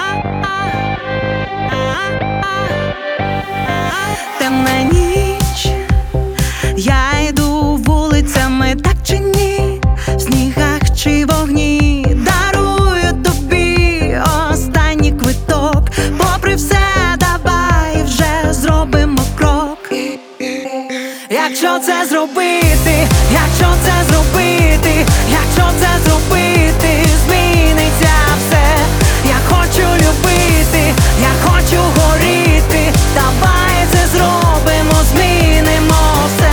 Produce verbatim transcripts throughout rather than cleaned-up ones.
Темна ніч, я йду вулицями, так чи ні, в снігах чи вогні, дарую тобі останній квиток. Попри все, давай вже зробимо крок. Якщо це зробити, якщо це зробити, якщо це зробити, зміниться все. Я хочу любити, я хочу горіти, давай це зробимо, змінимо все.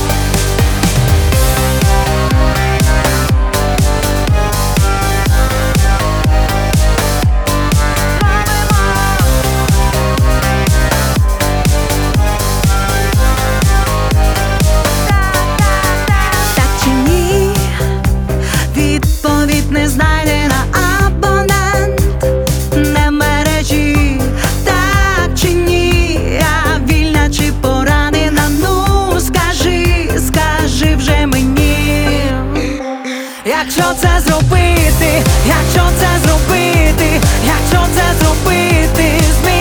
Так чи ні, відповідь не знайдена, абонент не в мережі. Так чи ні, я вільна чи поранена, ну скажи, скажи вже мені. Якщо це зробити, якщо це зробити, якщо це зробити, зміниться